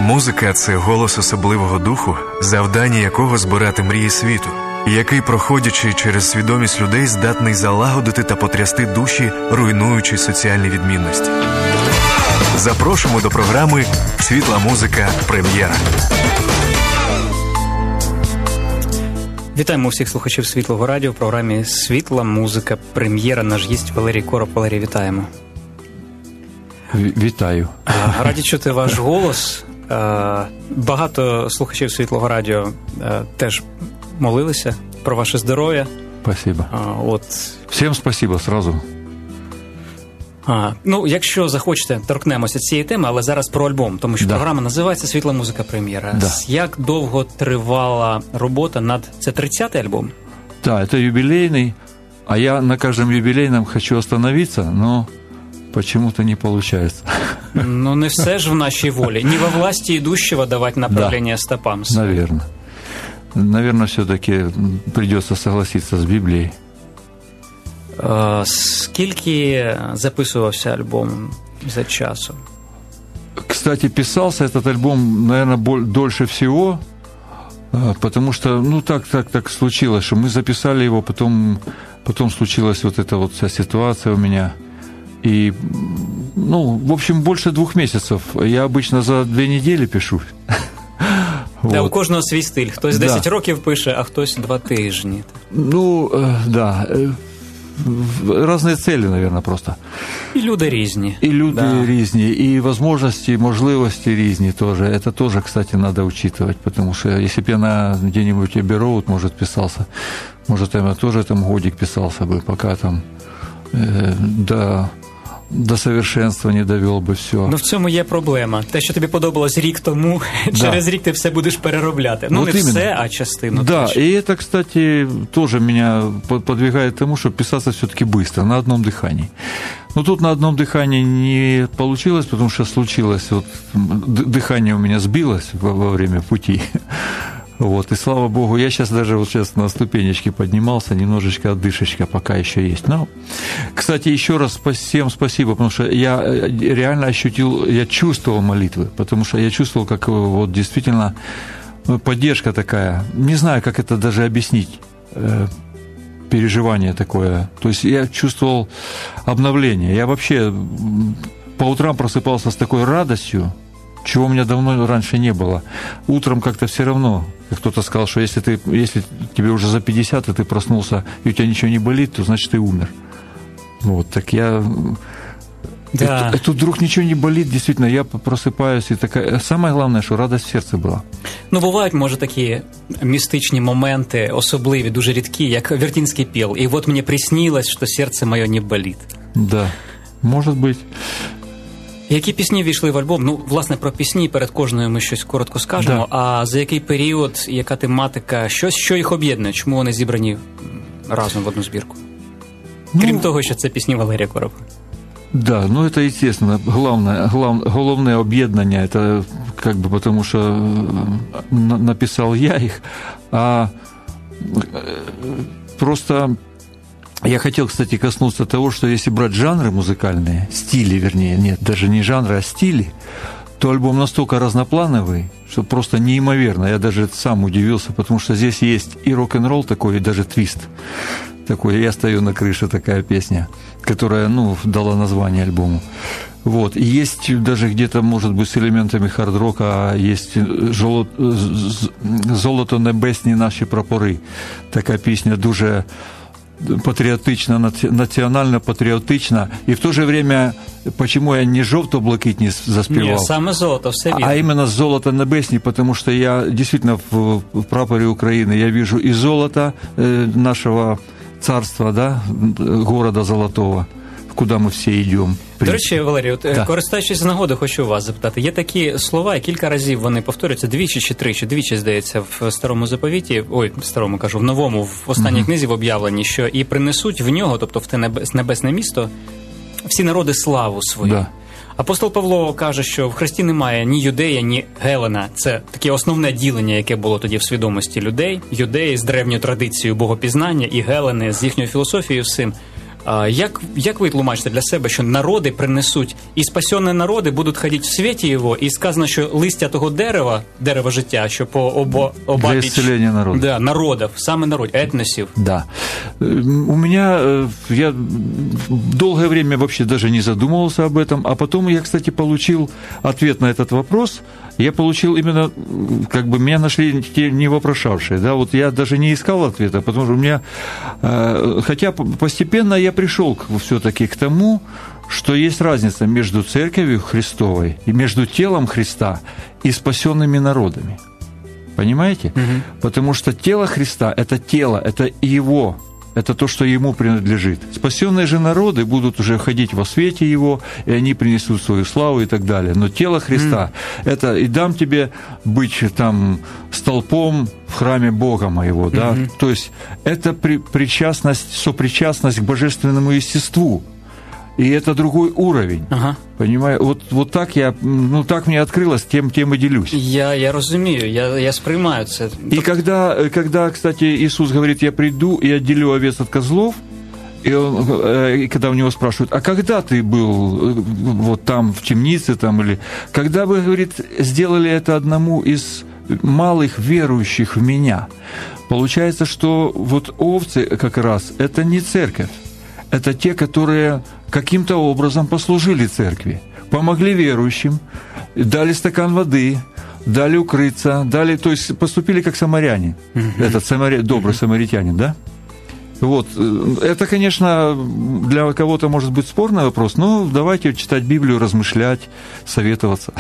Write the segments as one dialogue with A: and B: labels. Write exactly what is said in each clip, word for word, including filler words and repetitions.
A: Музика – це голос особливого духу, завдання якого збирати мрії світу, який, проходячи через свідомість людей, здатний залагодити та потрясти душі, руйнуючи соціальні відмінності. Запрошуємо до програми «Світла музика. Прем'єра».
B: Вітаємо всіх слухачів Світлого радіо в програмі «Світла музика. Прем'єра». Наш гість Валерій Короб. Валерій, вітаємо.
C: Вітаю.
B: Раді чути ваш голос. Багато слухачів Світлого радіо теж молилися про ваше здоров'я.
C: Спасибо.
B: От.
C: Всім спасибо сразу.
B: А, ну, якщо захочете, торкнемося цієї теми, але зараз про альбом, тому що да. Програма називається «Світла музика. Прем'єра».
C: Да.
B: Як довго тривала робота над... Це тридцятий альбом?
C: Да, это юбилейный, а я на каждом юбилейном хочу остановиться, но почему-то не получается.
B: Ну, не все ж в нашей воле. Не во власти идущего давать направление да. стопам.
C: Наверное. Наверное, все-таки придется согласиться с Библией.
B: Скільки записувався альбом за часу?
C: Кстати, писался этот альбом, наверное, дольше всего, потому что, ну, так, так, так случилось, что мы записали его, потом, потом случилась вот эта вот вся ситуация у меня. И, ну, в общем, больше двух месяцев. Я обычно за две недели пишу.
B: Да, вот. У кожного свій стиль. Хтось десять да. років пише, а хтось два тижні.
C: Ну, да. Разные цели, наверное, просто.
B: І люди різні.
C: І люди
B: да.
C: різні, і возможности, можливості різні тоже. Это тоже, кстати, надо учитывать, потому что если бы я на где-нибудь Abbey Road, может, писался, может, я тоже там годик писался бы, пока там э, до... до совершенства не довел би все.
B: Ну, в цьому є проблема. Те, що тобі подобалось рік тому, да. через рік ти все будеш переробляти. Ну, вот не именно. Все, а частину.
C: Да,
B: точно.
C: И это, кстати, тоже меня подвигает к тому, чтобы писаться все-таки быстро, на одном дыхании. Но тут на одном дыхании не получилось, потому что случилось, вот, дыхание у меня сбилось во, во время пути. Вот, и слава богу, я сейчас даже вот сейчас на ступенечке поднимался, немножечко отдышечка пока еще есть. Но, кстати, еще раз всем спасибо, потому что я реально ощутил, я чувствовал молитвы, потому что я чувствовал, как вот действительно поддержка такая. Не знаю, как это даже объяснить, переживание такое. То есть я чувствовал обновление. Я вообще по утрам просыпался с такой радостью, чего у меня давно раньше не было. Утром как-то все равно, как кто-то сказал, что если, ты, если тебе уже за пятьдесят, и ты проснулся, и у тебя ничего не болит, то значит ты умер. Вот, так я...
B: Да.
C: И, и тут вдруг ничего не болит, действительно, я просыпаюсь, и такая... Самое главное, что радость в сердце была.
B: Ну, бувають, може, такі містичні моменти, особливі, дуже рідкі, як Вертинський пел. І от мені приснилось, що серце моє не болить.
C: Да, может быть.
B: Які пісні війшли в альбом? Ну, власне, про пісні перед кожною ми щось коротко скажемо. Да. А за який період, яка тематика, щось, що їх об'єднує? Чому вони зібрані разом в одну збірку? Ну, крім того, що це пісні Валерія Короба.
C: Да, ну это, естественно, главное, глав, головное объединение, это как бы потому что написал я их, а просто... Я хотел, кстати, коснуться того, что если брать жанры музыкальные, стили, вернее, нет, даже не жанры, а стили, то альбом настолько разноплановый, что просто неимоверно. Я даже сам удивился, потому что здесь есть и рок-н-ролл такой, и даже твист такой. «Я стою на крыше» такая песня, которая, ну, дала название альбому. Вот. И есть даже где-то, может быть, с элементами хард-рока, а есть «Золото небесні наші прапори». Такая песня дуже... патріотично, національно-патріотично, і в то же время, почему я не жовто-блакитні заспівав?
B: Ні, саме золото, все вірно.
C: А именно «Золото небесні», потому что я действительно в, в прапоре Украины я вижу и золото нашего царства, да, города Золотого, куда ми всі йдемо.
B: До речі, Валерій, от, да. користуючись з нагоди, хочу вас запитати. Є такі слова, і кілька разів вони повторюються, двічі чи тричі, двічі, здається, в Старому Заповіті, ой, в Старому кажу, в Новому, в останній uh-huh. книзі в об'явленні, що і принесуть в нього, тобто в те небес, небесне місто, всі народи славу свою. Да. Апостол Павло каже, що в Христі немає ні юдея, ні гелена. Це таке основне ділення, яке було тоді в свідомості людей. Юдеї з древньою традицією богопізнання і гелени з їхньою філософією всім. Як, як ви тлумачите для себе, що народи принесуть, і спасені народи будуть ходити в світі його, і сказано, що листя того дерева, дерева життя, що по обо, обабіч...
C: Для исцеления народа.
B: Да, народів, саме народів, етносів.
C: Да. У меня, я долгое время вообще даже не задумывался об этом, а потом я, кстати, получил ответ на этот вопрос. Я получил именно, как бы, меня нашли те не вопрошавшие, да, вот я даже не искал ответа, потому что у меня, хотя постепенно я пришел все-таки к тому, что есть разница между церковью Христовой и между телом Христа и спасенными народами. Понимаете? Угу. Потому что тело Христа – это тело, это Его, это то, что Ему принадлежит. Спасенные же народы будут уже ходить во свете Его, и они принесут свою славу и так далее. Но тело Христа mm. – это «и дам тебе быть там столпом в храме Бога моего». Да? Mm-hmm. То есть это при, причастность, сопричастность к божественному естеству. И это другой уровень. Ага. Понимаю? Вот, вот так я, ну так мне открылось, тем, тем и делюсь.
B: Я, я разумею, я, я сприймаю це.
C: И когда, когда, кстати, Иисус говорит, я приду и отделю овец от козлов, и, он, и когда у него спрашивают, а когда ты был вот там в темнице, там, или когда вы, говорит, сделали это одному из малых верующих в меня, получается, что вот овцы как раз это не церковь. Это те, которые каким-то образом послужили церкви, помогли верующим, дали стакан воды, дали укрыться, дали, то есть поступили как самаряне. Mm-hmm. Этот самаря... добрый mm-hmm. самаритянин, да? Вот. Это, конечно, для кого-то может быть спорный вопрос, но давайте читать Біблію, розмишляти, советуватися.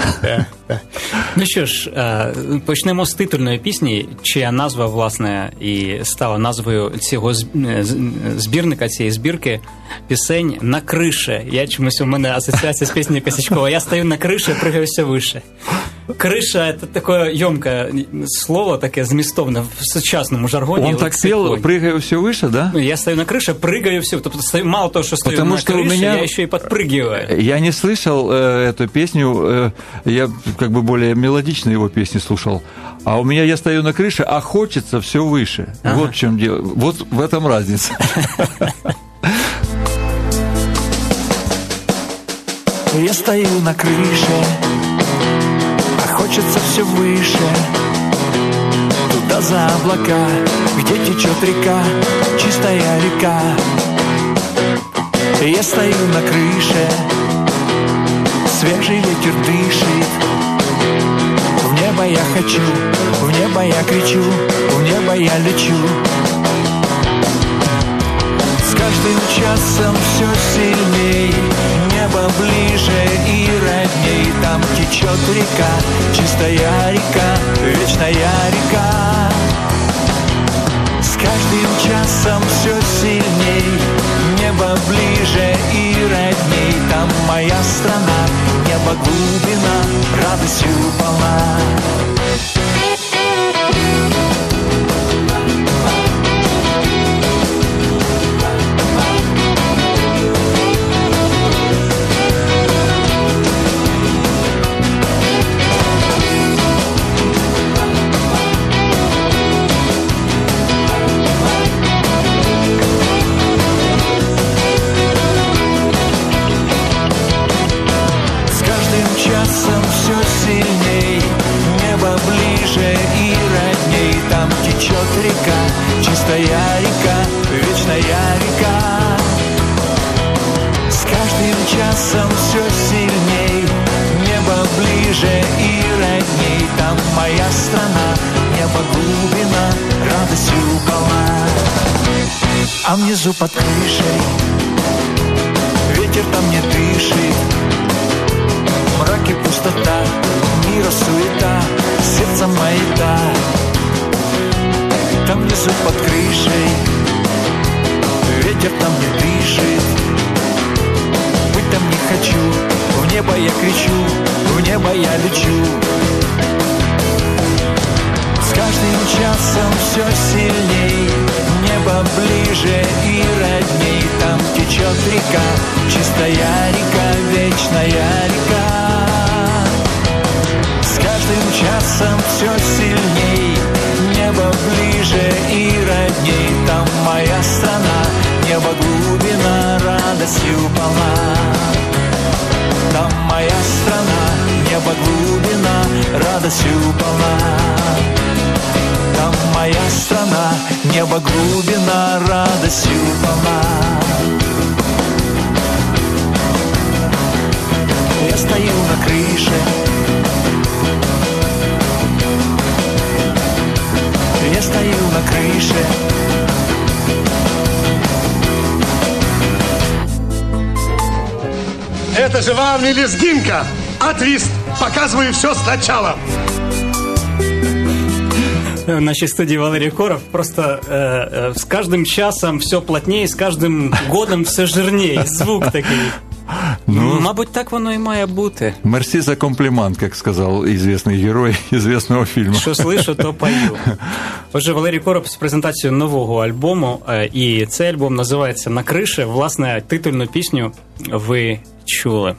B: Ну що ж, почнемо з титульної пісні, чия назва, власне, і стала назвою цього збірника, цієї збірки пісень «На крише». Я чомусь, у мене асоціація з піснею Косячкова. Я стою на крише, пригаю все вище. Криша – це таке йомке слово, таке змістовне в сучасному жаргоні.
C: Он так пел «прыгаю все выше», да?
B: Я стою на крыше, прыгаю все. Тобто, мало того, что стою Потому на что крыше, меня... я еще и подпрыгиваю.
C: Я не слышал э, эту песню, э, я как бы более мелодично его песни слушал. А у меня я стою на крыше, а хочется все выше. Ага. Вот в чем дело. Вот в этом разница.
D: Я стою на крыше, а хочется все выше. Туда за облака, где течет река, чистая река. Я стою на крыше, свежий ветер дышит. В небо я хочу, в небо я кричу, в небо я лечу. С каждым часом все сильней, небо ближе и родней. Там течет река, чистая река, вечная река. С каждым часом все сильней, небо ближе и родней. Там моя страна, небо глубина, радостью полна. Чистая река, вечная река. С каждым часом все сильней, небо ближе и родней. Там моя страна, небо глубина, радостью полна. А внизу под крышей ветер там не дышит. Мрак и пустота, мира суета, сердце маята. Там внизу под крышей ветер там не дышит. Быть там не хочу, в небо я кричу, в небо я лечу. С каждым часом все сильней, небо ближе и родней. Там течет река, чистая река, вечная река. С каждым часом все сильней, небо ближе и родней. Там моя страна, небо глубина, радостью полна. Там моя страна, небо глубина, радостью полна. Там моя страна, небо глубина, радостью полна. Я стою на крыше, я стою на крыше.
E: Это же вам не лезгинка, а твист. Показываю все сначала.
B: В нашей студии Валерий Короб. Просто э, э, с каждым часом все плотнее, с каждым годом все жирнее. Звук такий. Ну, мабуть, так воно і має бути.
C: Мерсі за комплімент, як сказав известний герой известного фільму.
B: Що слышу, то пою. Отже, Валерій Короб з презентацією нового альбому, і цей альбом називається «На криші». Власне, титульну пісню ви чули.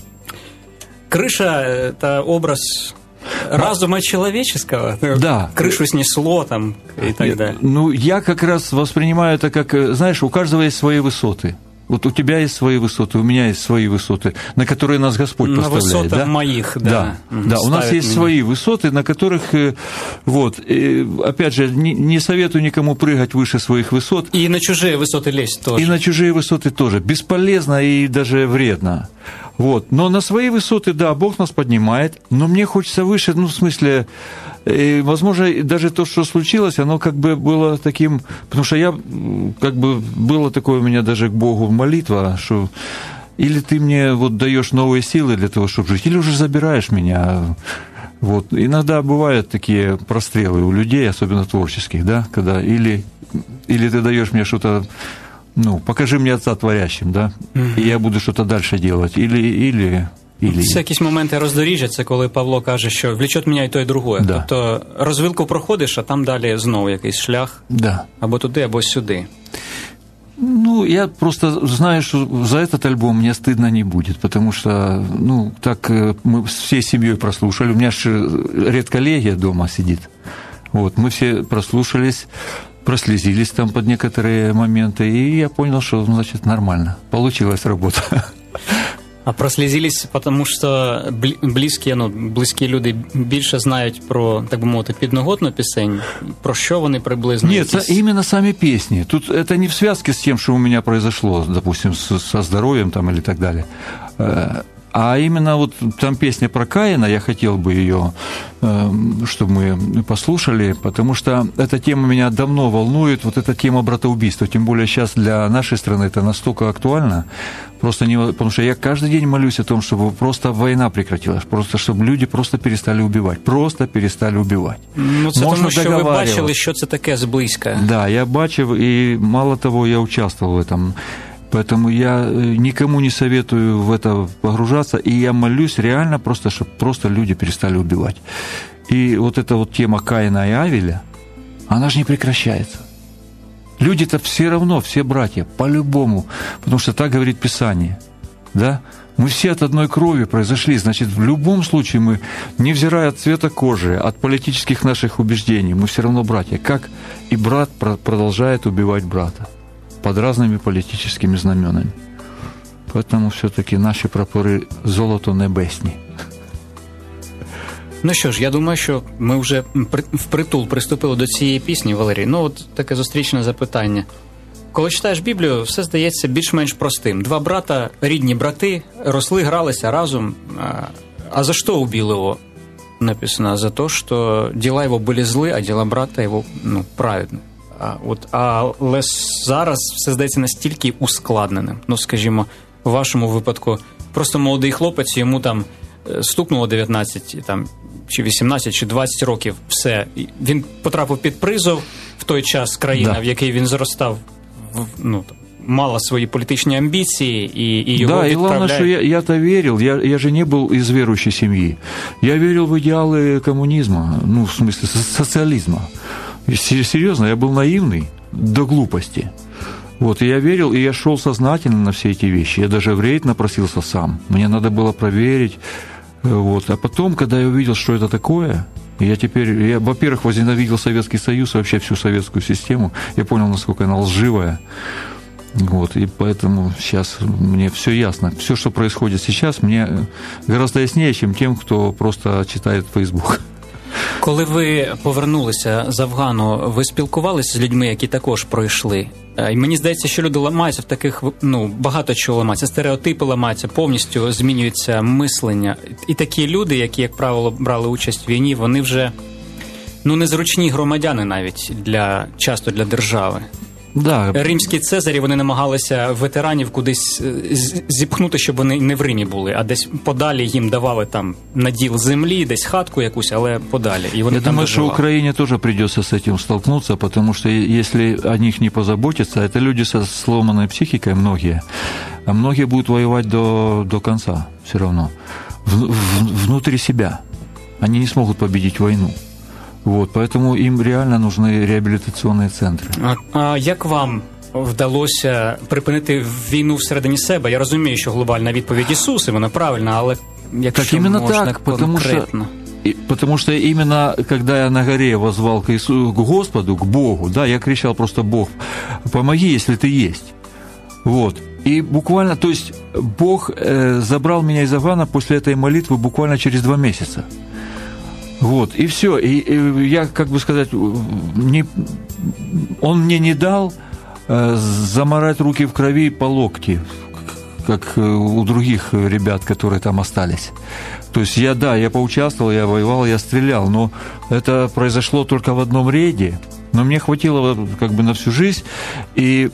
B: Крыша – это образ разума человеческого.
C: Да.
B: Крышу снесло там и так далее.
C: Ну, я как раз воспринимаю это как, знаешь, у каждого есть свои высоты. Вот у тебя есть свои высоты, у меня есть свои высоты, на которые нас Господь
B: на
C: поставляет.
B: На высотах
C: да?
B: моих, да.
C: Да, да. У нас есть меня. свои высоты, на которых, вот, опять же, не, не советую никому прыгать выше своих высот.
B: И на чужие высоты лезть тоже.
C: И на чужие высоты тоже. Бесполезно и даже вредно. Вот. Но на свои высоты, да, Бог нас поднимает, но мне хочется выше, ну, в смысле, э, возможно, даже то, что случилось, оно как бы было таким, потому что я, как бы, было такое у меня даже к Богу молитва, что или ты мне вот даешь новые силы для того, чтобы жить, или уже забираешь меня. Вот. Иногда бывают такие прострелы у людей, особенно творческих, да, когда или, или ты даешь мне что-то, ну, покажи мне Отца Творящим, да, угу. І я буду щось далі робити, или, или, или...
B: Це якісь моменти роздоріжжя, це коли Павло каже, що влечет мене і то, і другое. Да. Тобто розвилку проходиш, а там далі знову якийсь шлях,
C: да.
B: Або туди, або сюди.
C: Ну, я просто знаю, что за этот альбом мне стыдно не будет, потому что, ну, так мы всей семьей прослушали, у меня же редколлегия дома сидит, вот, мы все прослушались, прослезились там под некоторые моменты, и я понял, что, значит, нормально, получилась работа.
B: А прослізились, тому що близькі, ну, близькі люди більше знають про, так би мовити, підноготну пісень, про що вони приблизно?
C: Нет, якісь... именно сами песни. Тут это не в связке с тем, что у меня произошло, допустим, со здоровьем там или так далее. А именно вот там песня про Каина, я хотел бы ее, чтобы мы послушали, потому что эта тема меня давно волнует, вот эта тема братоубийства, тем более сейчас для нашей страны это настолько актуально, просто не, потому что я каждый день молюсь о том, чтобы просто война прекратилась, просто чтобы люди просто перестали убивать, просто перестали убивать.
B: Ну, це тому, що ви бачили, що це таке зблизька.
C: Да, я бачив, и мало того, я участвовал в этом. Поэтому я никому не советую в это погружаться, и я молюсь реально просто, чтобы просто люди перестали убивать. И вот эта вот тема Каина и Авеля, она же не прекращается. Люди-то все равно, все братья, по-любому, потому что так говорит Писание, да? Мы все от одной крови произошли, значит, в любом случае мы, невзирая от цвета кожи, от политических наших убеждений, мы все равно братья. Как и брат продолжает убивать брата под разными политическими знаменами. Поэтому все-таки наші прапори золото небесні.
B: Ну що ж, я думаю, що ми вже впритул приступили до цієї пісні, Валерій. Ну, от таке зустрічне запитання. Коли читаєш Біблію, все здається більш-менш простим. Два брата, рідні брати, росли, гралися разом. А за що убили його? Написано, за те, що діла його були зли, а діла брата його, ну, праведні. А, от, але зараз все здається настільки ускладненим. Ну, скажімо, в вашому випадку просто молодий хлопець, йому там стукнуло дев'ятнадцять, там, чи вісімнадцять, чи двадцять років, все. Він потрапив під призов в той час, країна, да. В якій він зростав, ну, мала свої політичні амбіції, і, і його
C: да,
B: відправляють.
C: Да, и главное, что я, я-то верил, я, я же не был из верующей семьи. Я верил в идеалы коммунизма, ну, в смысле, социализма. Серьезно, я был наивный до глупости. Вот, и я верил, и я шел сознательно на все эти вещи. Я даже в рейд напросился сам. Мне надо было проверить. Вот. А потом, когда я увидел, что это такое, я теперь, я, во-первых, возненавидел Советский Союз, вообще всю советскую систему. Я понял, насколько она лживая. Вот, и поэтому сейчас мне все ясно. Все, что происходит сейчас, мне гораздо яснее, чем тем, кто просто читает Facebook.
B: Коли ви повернулися з Афгану, ви спілкувалися з людьми, які також пройшли? І мені здається, що люди ламаються в таких, ну, багато чого ламаються, стереотипи ламаються, повністю змінюється мислення. І такі люди, які, як правило, брали участь в війні, вони вже, ну, незручні громадяни навіть для, часто для держави.
C: Да.
B: Римські цезарі, вони намагалися ветеранів кудись зіпхнути, щоб вони не в Римі були, а десь подалі їм давали там наділ землі, десь хатку якусь, але подалі. І вони
C: Я
B: там
C: думаю,
B: доживали.
C: что Украине тоже придется с этим столкнуться, потому что если о них не позаботиться, это люди со сломанной психикой, многие, а многие будут воевать до, до конца все равно, в, в, внутри себя. Они не смогут победить войну. Вот, поэтому им реально нужны реабилитационные центры.
B: А, а як вам вдалося припинити війну всередині себе? Я розумію, що глобальна відповідь Ісус, і вона правильна, але якщо
C: так именно
B: можна
C: так,
B: конкретно.
C: Потому что, и, потому что именно когда я на горе воззвал к, Иисусу, к Господу, к Богу, да, я кричал просто: Бог, помоги, если ты есть. Вот. И буквально, то есть Бог э, забрал меня из Афгана после этой молитвы буквально через два месяца. Вот, и все. И, и я, как бы сказать, не, он мне не дал э, замарать руки в крови по локти, как у других ребят, которые там остались. То есть я, да, я поучаствовал, я воевал, я стрелял, но это произошло только в одном рейде, но мне хватило как бы на всю жизнь, и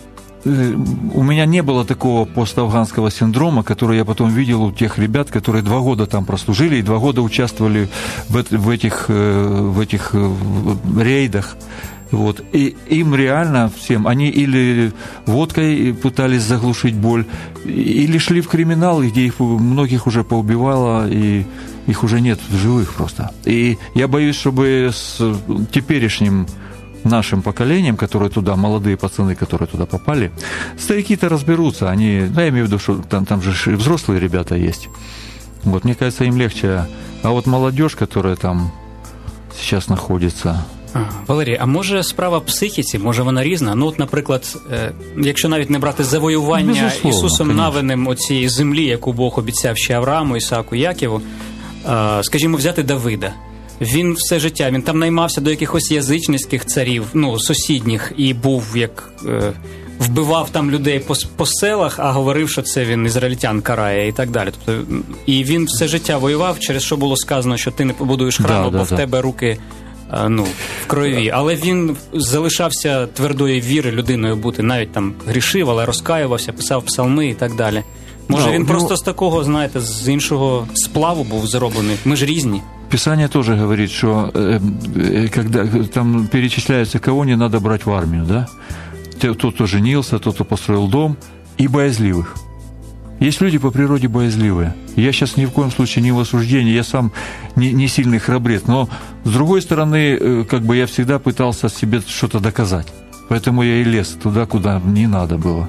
C: у меня не было такого поставганского синдрома, который я потом видел у тех ребят, которые два года там прослужили и два года участвовали в, в, этих, в этих рейдах. Вот. И им реально всем, они или водкой пытались заглушить боль, или шли в криминал, где их многих уже поубивало, и их уже нет в живых просто. И я боюсь, чтобы с теперешним нашим поколением, которые туда, молодые пацаны, которые туда попали, старики-то разберутся, они, ну, я имею в виду, что там, там же и взрослые ребята есть. Вот, мне кажется, им легче. А вот молодежь, которая там сейчас находится...
B: Валерій, а може справа в психіці, може вона різна? Ну, от, наприклад, якщо навіть не брати завоювання Безусловно, Ісусом конечно. Навиним оцієї землі, яку Бог обіцяв ще Аврааму, Ісааку, Яківу, скажімо, взяти Давида. Він все життя, він там наймався до якихось язичницьких царів, ну, сусідніх, і був, як е, вбивав там людей по, по селах, а говорив, що це він ізраїльтян карає і так далі. Тобто, і він все життя воював, через що було сказано, що ти не побудуєш храму, да, бо да, в да. тебе руки е, ну, в крові. Але він залишався твердої віри людиною бути, навіть там грішив, але розкаювався, писав псалми і так далі. Може, да, він ну... просто з такого, знаєте, з іншого сплаву був зроблений? Ми ж різні.
C: Писание тоже говорит, что э, когда там перечисляется, кого не надо брать в армию, да? Тот, кто женился, тот, кто построил дом, и боязливых. Есть люди по природе боязливые. Я сейчас ни в коем случае не в осуждении, я сам не, не сильный храбрец, но с другой стороны, как бы я всегда пытался себе что-то доказать. Поэтому я и лез туда, куда не надо было.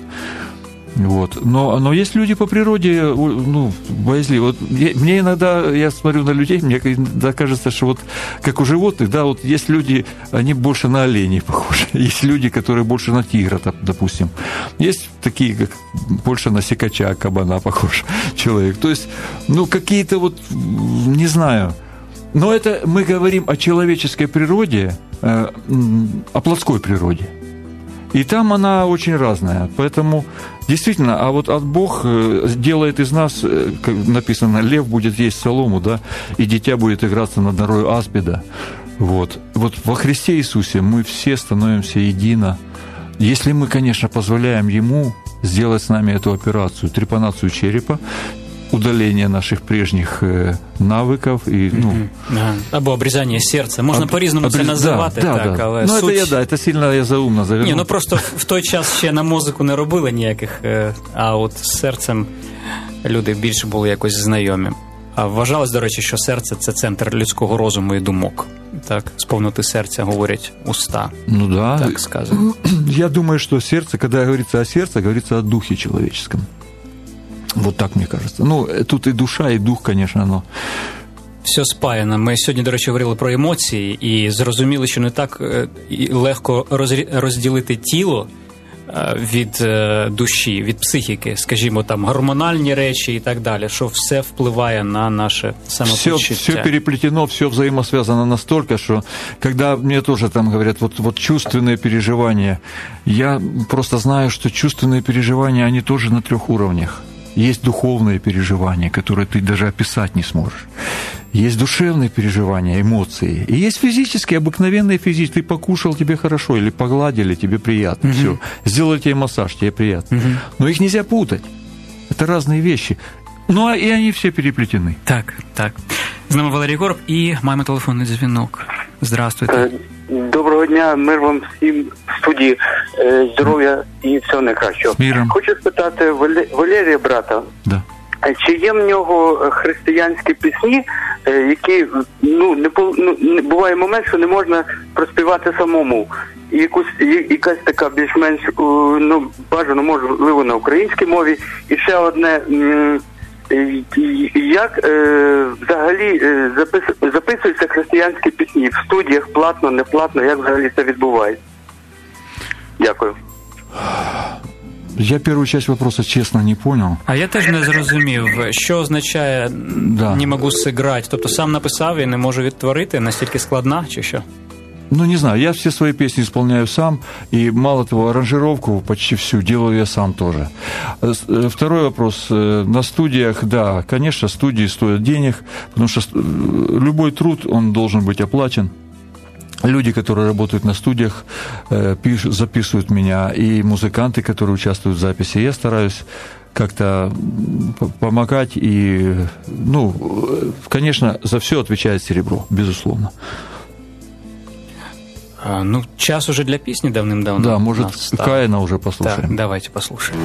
C: Вот. Но, но есть люди по природе, ну, боязливые. Вот я, мне иногда, я смотрю на людей, мне иногда кажется, что вот как у животных, да, вот есть люди, они больше на оленей похожи. Есть люди, которые больше на тигра, допустим. Есть такие, как больше на сикача, кабана похож человек. То есть, ну, какие-то вот, не знаю. Но это мы говорим о человеческой природе, о плотской природе. И там она очень разная. Поэтому, действительно, а вот от Бог делает из нас, как написано, лев будет есть солому, да, и дитя будет играться над норой аспида. Вот. Вот во Христе Иисусе мы все становимся едино. Если мы, конечно, позволяем Ему сделать с нами эту операцию, трепанацию черепа, удаление наших прежних навиків і ну
B: ага. або обрізання серця. Можна Об... по-різному обріз... це називати,
C: да,
B: так,
C: да.
B: але
C: ну,
B: суть...
C: це я, да, це сильно я заумно завернув.
B: Ні, ну просто в той час ще на музику не робили ніяких, а от з серцем люди більше були якось знайомі. А вважалось, до речі, що серце – це центр людського розуму і думок. Так, з повноти серця говорять уста.
C: Ну да.
B: Так сказано.
C: Я думаю, что сердце, когда говорится о сердце, говорится о духе человеческом. Вот так, мне кажется. Ну, тут и душа, и дух, конечно, но...
B: Все спаяно. Ми сьогодні, до речі, говорили про емоції і зрозуміли, що не так легко розділити тіло від душі, від психіки, скажімо, там, гормональні речі і так далі, що все впливає на наше самопочуття.
C: Все, все переплетено, все взаимосвязано настолько, что когда мне тоже там говорят, вот, вот чувственные переживания, я просто знаю, что чувственные переживания, они тоже на трех уровнях. Есть духовные переживания, которые ты даже описать не сможешь. Есть душевные переживания, эмоции. И есть физические, обыкновенные физические. Ты покушал, тебе хорошо, или погладили, тебе приятно. Mm-hmm. Все. Сделали тебе массаж, тебе приятно. Mm-hmm. Но их нельзя путать. Это разные вещи. Ну, и они все переплетены.
B: Так, так. З нами Валерій Короб і маємо телефонний дзвінок. Здравствуйте.
F: Доброго дня, мир вам всім в студії, здоров'я і всього найкращого.
C: Миром.
F: Хочу спитати Валерія, брата,
C: да.
F: Чи є в нього християнські пісні, які, ну, не, ну, буває момент, що не можна проспівати самому. І якусь, якась така більш-менш, ну, бажано, можливо, на українській мові. І ще одне, як е, взагалі е, запис, записуються християнські пісні в студіях, платно, не платно, як взагалі це відбувається? Дякую.
C: Я первую часть вопроса, честно, не понял.
B: А я теж не зрозумів, що означає
C: да.
B: «не можу сыграть». Тобто сам написав і не можу відтворити? Настільки складна, чи що?
C: Ну, не знаю, я все свои песни исполняю сам, и мало того, аранжировку почти всю делаю я сам тоже. Второй вопрос. На студиях, да, конечно, студии стоят денег, потому что любой труд, он должен быть оплачен. Люди, которые работают на студиях, пишут, записывают меня, и музыканты, которые участвуют в записи. Я стараюсь как-то помогать, и, ну, конечно, за все отвечает серебро, безусловно.
B: А, ну, час уже для песни давным-давно.
C: Да, может, Каина уже послушаем.
B: Да, давайте послушаем.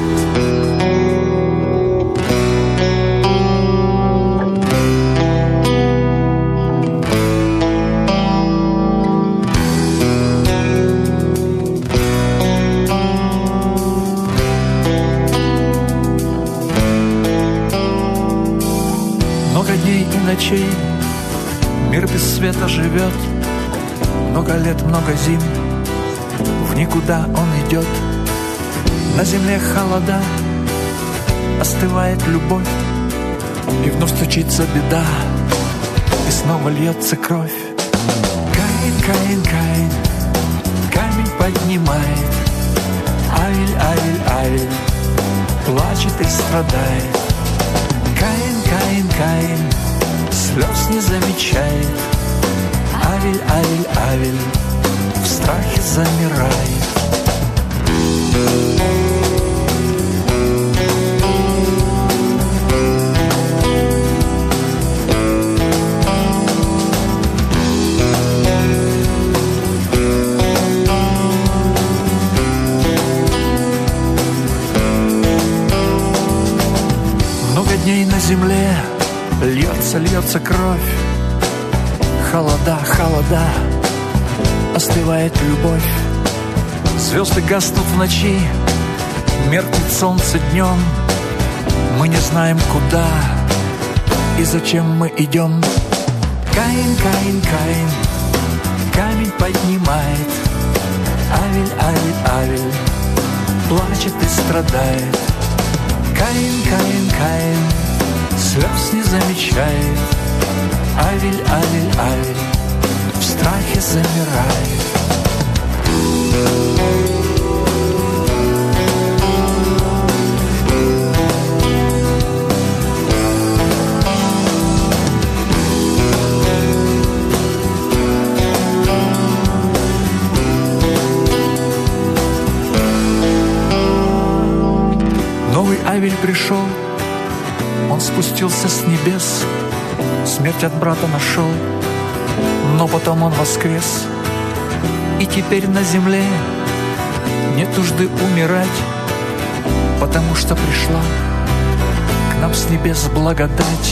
D: Много дней и ночей мир без света живет. Много лет, много зим, в никуда он идет. На земле холода, остывает любовь, и вновь стучится беда, и снова льется кровь. Каин, Каин, Каин, камень поднимает. Авель, Авель, Авель, плачет и страдает. Каин, Каин, Каин, слез не замечает. Авель, Авель, Авель, в страхе замирает. Много дней на земле льется, льется кровь. Холода, холода, остывает любовь. Звезды гаснут в ночи, меркнет солнце днем. Мы не знаем, куда и зачем мы идем. Каин, Каин, Каин, камень поднимает. Авель, Авель, Авель, плачет и страдает. Каин, Каин, Каин, слез не замечает. Авель, Авель, Авель, в страхе замирает. Новый Авель пришел, он спустился с небес. Смерть от брата нашел, но потом он воскрес. И теперь на земле нет нужды умирать, потому что пришла к нам с небес благодать.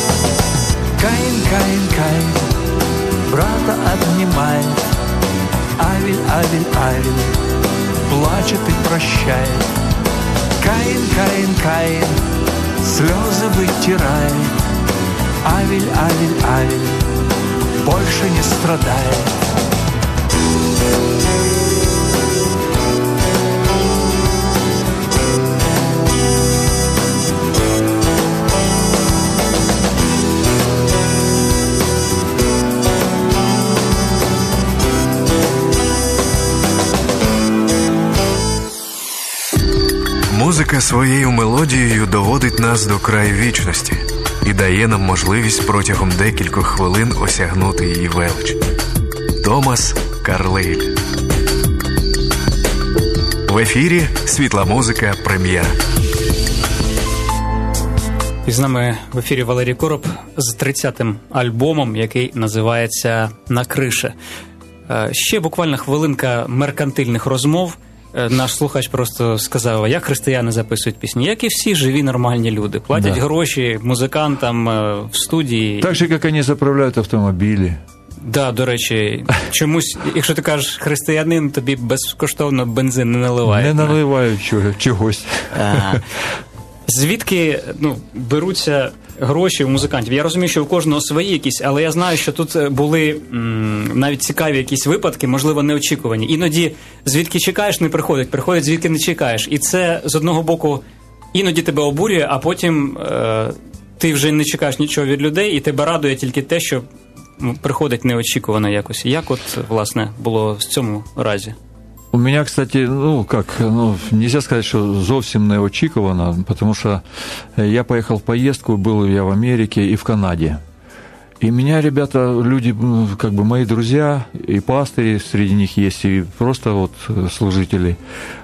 D: Каин, Каин, Каин, брата обнимает. Авель, Авель, Авель плачет и прощает. Каин, Каин, Каин слезы вытирает. Авель, Авель, Авель больше не страдает.
A: Музика своєю мелодією доводить нас до краю вічності і дає нам можливість протягом декількох хвилин осягнути її велич. Томас Карлейль. В ефірі «Світла музика. Прем'єра».
B: І з нами в ефірі Валерій Короб з тридцятим альбомом, який називається «На крише». Ще буквально хвилинка меркантильних розмов. Наш слухач просто сказав, як християни записують пісні, як і всі живі нормальні люди. Платять да. гроші музикантам в студії.
C: Так же, як вони заправляють автомобілі.
B: Да, до речі, чомусь, якщо ти кажеш християнин, тобі безкоштовно бензин не наливають.
C: Не наливають чогось.
B: Ага. Звідки ну, беруться гроші у музикантів? Я розумію, що у кожного свої якісь, але я знаю, що тут були м, навіть цікаві якісь випадки, можливо, неочікувані. Іноді звідки чекаєш, не приходить, приходить звідки не чекаєш. І це, з одного боку, іноді тебе обурює, а потім е, ти вже не чекаєш нічого від людей, і тебе радує тільки те, що приходить неочікувано якось. Як от, власне, було в цьому разі?
C: У меня, кстати, ну, как, ну, нельзя сказать, что зовсім неочікувано, потому что я поехал в поездку, был я в Америке и в Канаде. И меня ребята, люди, как бы мои друзья, и пастыри среди них есть, и просто вот служители,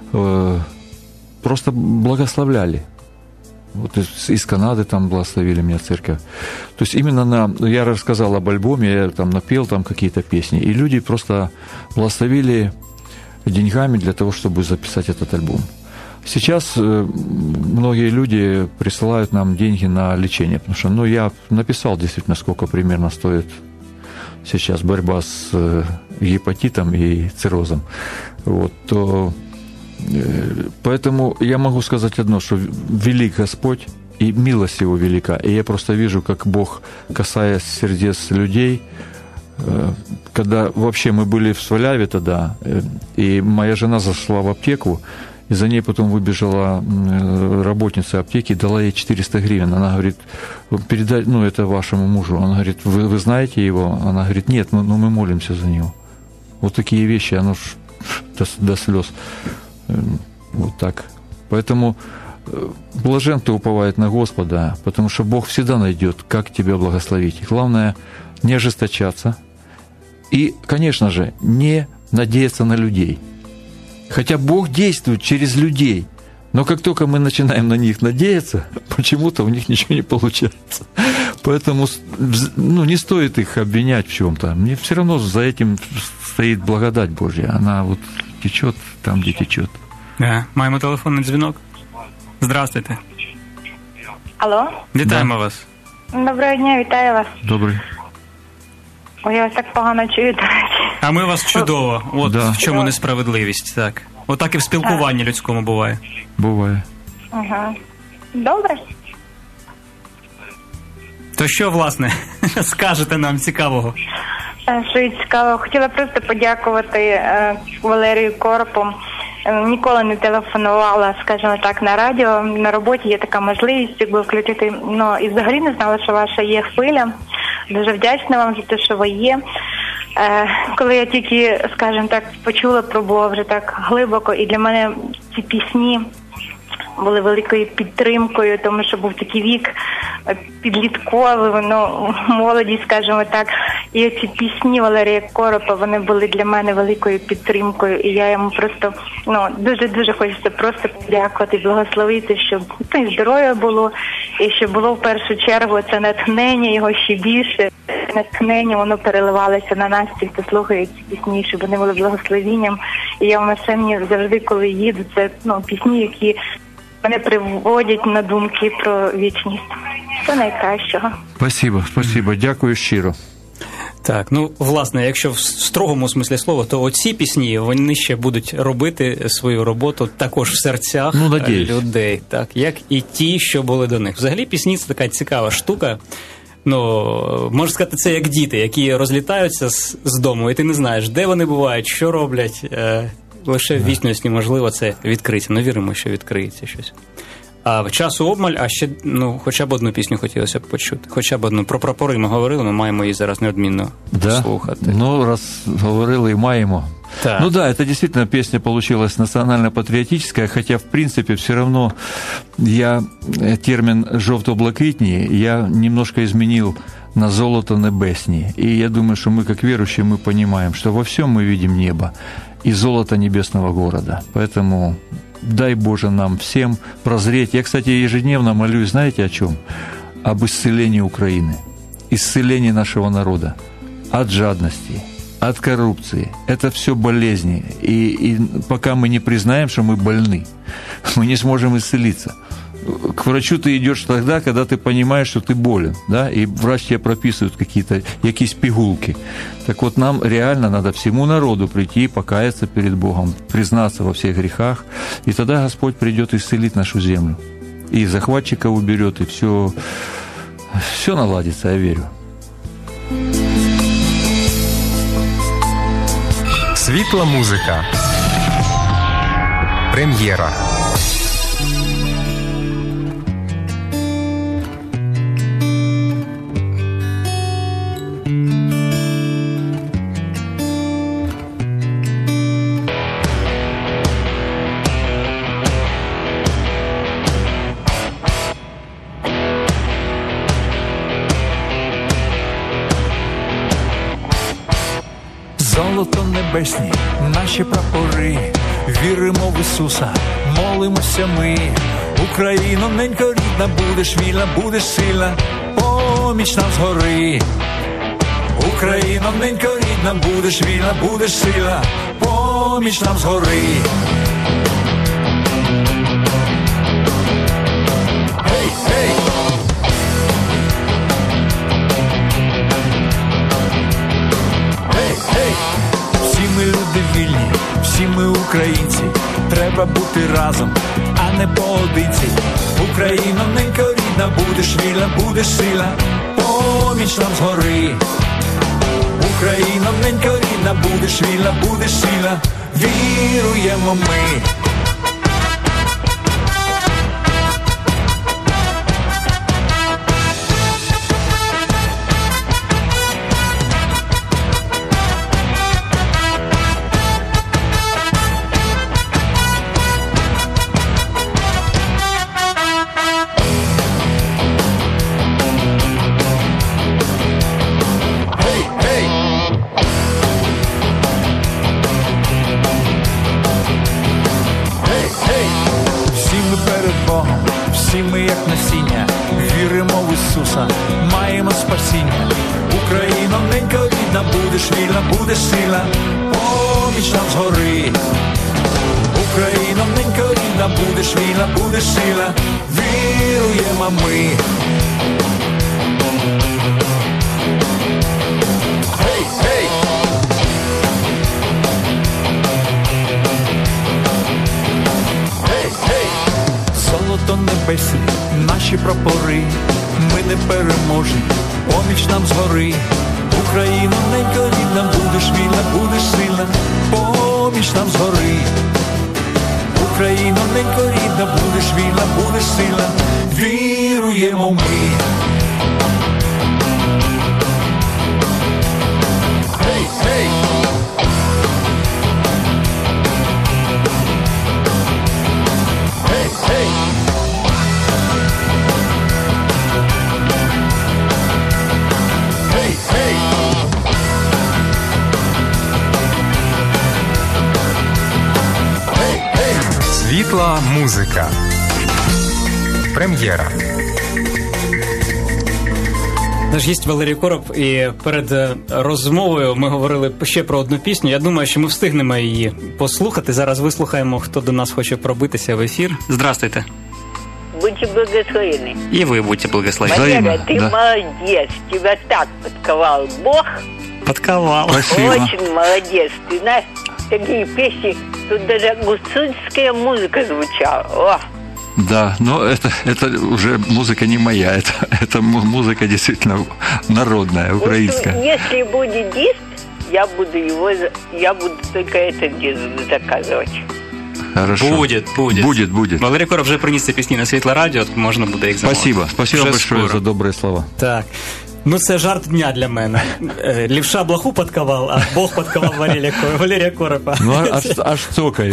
C: просто благословляли. Вот из, из Канады там благословили меня церковь. То есть именно на... Я рассказал об альбоме, я там напел там какие-то песни, и люди просто благословили деньгами для того, чтобы записать этот альбом. Сейчас многие люди присылают нам деньги на лечение, потому что, ну, я написал действительно, сколько примерно стоит сейчас борьба с гепатитом и циррозом. Вот, то, поэтому я могу сказать одно, что велик Господь, и милость Его велика. И я просто вижу, как Бог, касаясь сердец людей, когда вообще мы были в Сваляве тогда, и моя жена зашла в аптеку, и за ней потом выбежала работница аптеки, дала ей четыреста гривен. Она говорит, передай, ну, это вашему мужу. Она говорит, вы, вы знаете его? Она говорит, нет, ну, мы молимся за него. Вот такие вещи, оно ж до, до слез. Вот так. Поэтому блажен, кто уповает на Господа, потому что Бог всегда найдет, как тебя благословить. Главное, не ожесточаться. И, конечно же, не надеяться на людей. Хотя Бог действует через людей, но как только мы начинаем на них надеяться, почему-то у них ничего не получается. Поэтому ну, не стоит их обвинять в чем-то. Мне все равно за этим стоит благодать Божья. Она вот течет там, где течет.
B: Да. Маємо телефонний дзвінок. Здравствуйте.
G: Алло.
B: Вітаємо
C: да.
B: вас.
G: Доброго дня, вітаю вас.
C: Добрий.
G: Ой, я вас так погано чую, до речі.
B: А ми вас чудово. От
C: да.
B: в чому несправедливість, так. Отак і в спілкуванні людському буває.
C: Буває.
G: Ага. Добре.
B: То що, власне, скажете нам цікавого?
G: Що цікаво, хотіла просто подякувати е, Валерію Коропу. Е, ніколи не телефонувала, скажімо так, на радіо. На роботі є така можливість, якби включити. Ну, і взагалі не знала, що ваша є хвиля. Дуже вдячна вам за те, що ви є. Е, коли я тільки, скажімо так, почула про Бога вже так глибоко, і для мене ці пісні були великою підтримкою, тому що був такий вік підлітковий, ну, молоді, скажімо так. І ці пісні Валерія Коропа, вони були для мене великою підтримкою. І я йому просто, ну, дуже-дуже хочеться просто подякувати, благословити, щоб ну, і здоров'я було, і щоб було в першу чергу це натхнення його ще більше. Натхнення, воно переливалося на нас, ті, хто слухає ці пісні, щоб вони були благословінням. І я в машині завжди, коли їду, це, ну, пісні, які мене приводять на думки про вічність. Все найкращого.
C: Спасибо, спасибо. Дякую щиро.
B: Так, ну, власне, якщо в строгому смислі слова, то оці пісні, вони ще будуть робити свою роботу також в серцях ну, людей, так, як і ті, що були до них. Взагалі, пісні – це така цікава штука. Ну, можна сказати, це як діти, які розлітаються з, з дому, і ти не знаєш, де вони бувають, що роблять. Е, лише в вічності можливо це відкриється. Ну, віримо, що відкриється щось. А часу обмаль, а ще, ну, хоча б одну пісню хотілося б почути. Хоча б одну. Про прапори ми говорили, ми маємо її зараз неодмінно
C: да?
B: слухати.
C: Ну, раз говорили і маємо. Так. Ну да, это действительно песня получилась национально-патриотическая, хотя, в принципе, все равно я термин «жовто-блакитні» я немножко изменил на «золото небесні». И я думаю, что мы, как верующие, мы понимаем, что во всем мы видим небо и золото небесного города. Поэтому дай Боже нам всем прозреть. Я, кстати, ежедневно молюсь, знаете, о чем? Об исцелении Украины, исцелении нашего народа от жадности, от коррупции. Это все болезни. И, и пока мы не признаем, что мы больны, мы не сможем исцелиться. К врачу ты идешь тогда, когда ты понимаешь, что ты болен, да, и врач тебе прописывает какие-то, якісь пигулки. Так вот, нам реально надо всему народу прийти, покаяться перед Богом, признаться во всех грехах, и тогда Господь придет исцелить нашу землю. И захватчиков уберет, и все, все наладится, я верю.
H: Світла музика. Прем'єра.
D: Золото небесні, наші прапори, віримо в Ісуса, молимося ми. Україно, ненько рідна, будеш вільна, будеш сильна, поміч нам згори. Україно, ненько рідна, будеш вільна, будеш сильна, поміч нам згори. Гей, гей! Всі ми люди вільні, всі ми українці, треба бути разом, а не поодинці. Україно, ненько рідна, будеш вільна, будеш сильна, поміч нам згори. Україно, ненько рідна, будеш вільна, будеш сильна, віруємо ми. Всі ми, як насіння, віримо в Ісуса, маємо спасіння. Україно, ненько рідна, будеш вільна, будеш сильна, поміч нам згори. Україно, ненько рідна, будеш вільна, будеш сильна, віруємо ми. Гей, гей! Гей, гей! Золото небесні, наші прапори, ми не переможні, поміч нам згори. Україно, ненько рідна, будеш вільна, будеш сильна, поміч нам згори. Україно, ненько рідна, будеш вільна, будеш сильна, віруємо ми. Гей, гей! Гей, гей! Гей, гей! Гей, гей!
H: Світла музика. Прем'єра.
B: Наш гість Валерій Короб, і перед розмовою ми говорили ще про одну пісню. Я думаю, що ми встигнемо її послухати. Зараз вислухаємо, хто до нас хоче пробитися в ефір. Здравствуйте.
I: Будьте благословены.
B: И вы будьте благословены.
I: Валера, ты да. молодец. Тебя так подковал Бог.
B: Подковал.
C: Спасибо.
I: Очень молодец. Ты знаешь, такие песни, тут даже гуцульская музыка звучала. О!
C: Да, но это, это уже музыка не моя, это, это музыка действительно народная, украинская.
I: Вот, если будет диск, я буду его, я буду только этот диск заказывать.
C: Хорошо.
B: Будет, будет.
C: Будет, будет.
B: Валерій Короб вже приніс ці пісні на Світле Радіо, можна буде їх замовити.
C: Спасибо, спасибо
B: Вже
C: большое
B: скоро.
C: за добрые слова.
B: Так. Ну, це жарт дня для мене. Е, Лівша блоху подковав, а Бог подковав Валерія, Валерія Коропа.
C: Ну, аж, аж цокаю.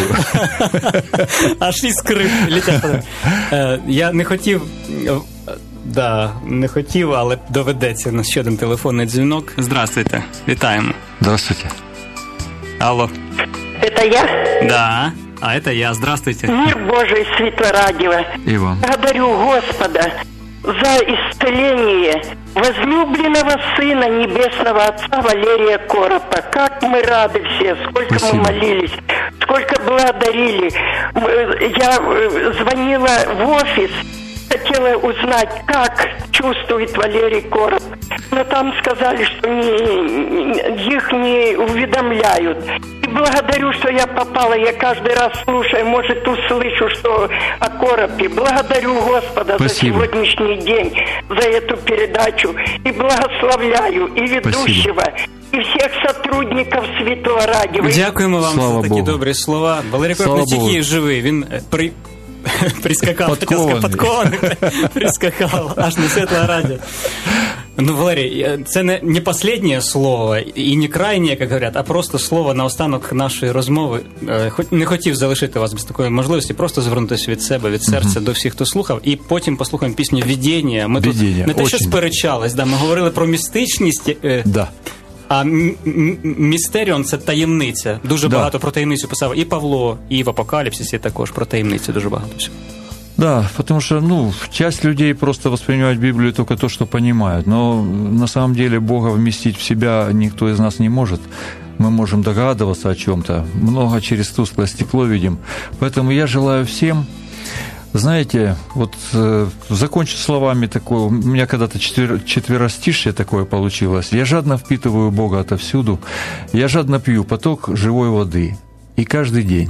B: Аж іскри літять. Е, Я не хотів... е, Да, не хотів, але доведеться. У нас ще один телефонний дзвінок. Здравствуйте, вітаємо.
C: Здравствуйте.
B: Алло.
J: Это я?
B: Да, а это я. Здравствуйте.
J: Мир Божий, Светлое Радио.
C: И вам.
J: Благодарю Господа за исцеление возлюбленного Сына Небесного Отца Валерия Коропа. Как мы рады все, сколько
C: Спасибо.
J: мы молились, сколько благодарили. Я звонила в офис, хотела узнать, как чувствует Валерий Короб. Но там сказали, что не, их не уведомляют. И благодарю, что я попала. Я каждый раз слушаю, может, услышу, что о Коропе. Благодарю Господа
C: Спасибо.
J: за сегодняшний день, за эту передачу. И благословляю и ведущего, и всех сотрудников Святого Радио.
B: Дякуємо вам
C: Слава
B: за такі
C: Богу.
B: добрі слова. Валерій Короб
C: Слава
B: не тільки
C: Богу.
B: живий, він е, при... прискакав, хотів сказати,
C: Подкований.
B: подкований, прискакав аж на Світле Радіо. Ну, Валерій, це не, не последнее слово і не крайнє, як говорять, а просто слово на останок нашої розмови. Не хотів залишити вас без такої можливості, просто звернутися від себе, від серця до всіх, хто слухав, і потім послухаємо пісню «Видіння». Ми
C: «Видіння»,
B: тут не те, що
C: очень.
B: сперечались, да, ми говорили про містичність.
C: Да.
B: А м- м- містеріон – це таємниця. Дуже
C: Да.
B: багато про таємницю писав і Павло, і в Апокаліпсисі також про таємницю дуже багато всього.
C: Да, потому что, ну, часть людей просто воспринимает Библию только то, что понимают. Но на самом деле Бога вместить в себя никто из нас не может. Мы можем догадываться о чем-то. Много через тусклое стекло видим. Поэтому я желаю всем, знаете, вот э, закончу словами такое. У меня когда-то четвер, четверостишье такое получилось. Я жадно впитываю Бога отовсюду. Я жадно пью поток живой воды. И каждый день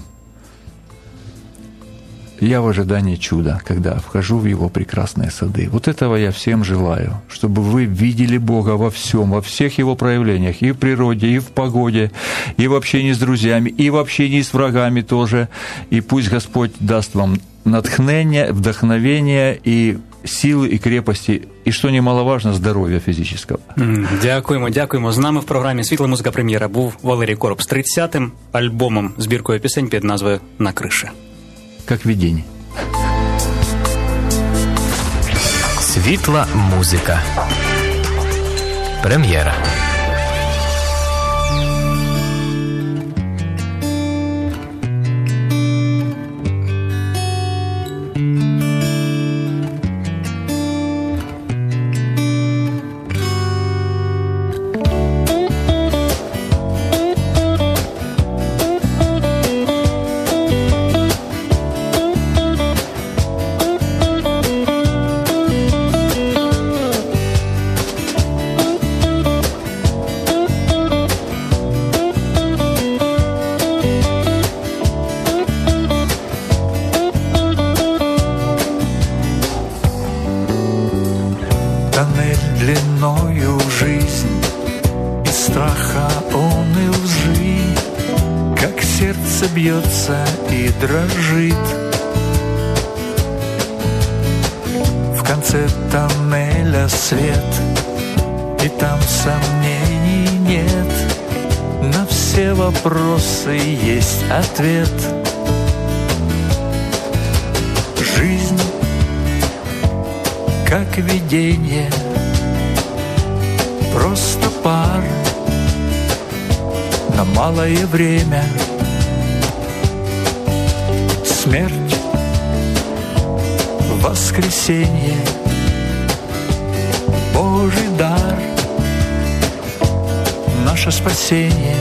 C: я в ожидании чуда, когда вхожу в Его прекрасные сады. Вот этого я всем желаю, чтобы вы видели Бога во всем, во всех Его проявлениях, и в природе, и в погоде, и в общении с друзьями, и в общении с врагами тоже. И пусть Господь даст вам натхнение, вдохновение и силы, и крепости, і, що немаловажно, здоров'я фізичного.
B: Дякуємо, дякуємо. З нами в програмі «Світла музика прем'єра» був Валерій Короб з тридцятим альбомом, збіркою пісень під назвою «На криші».
C: Как видение.
H: Світла музика. Прем'єра.
D: Тоннель длиною в жизнь, и страха он и лжи, как сердце бьется и дрожит. В конце тоннеля свет, и там сомнений нет, на все вопросы есть ответ. Жизнь как видение, просто пар на малое время. Смерть, воскресенье, Божий дар, наше спасение.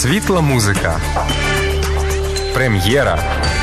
H: Світла музика. Прем'єра.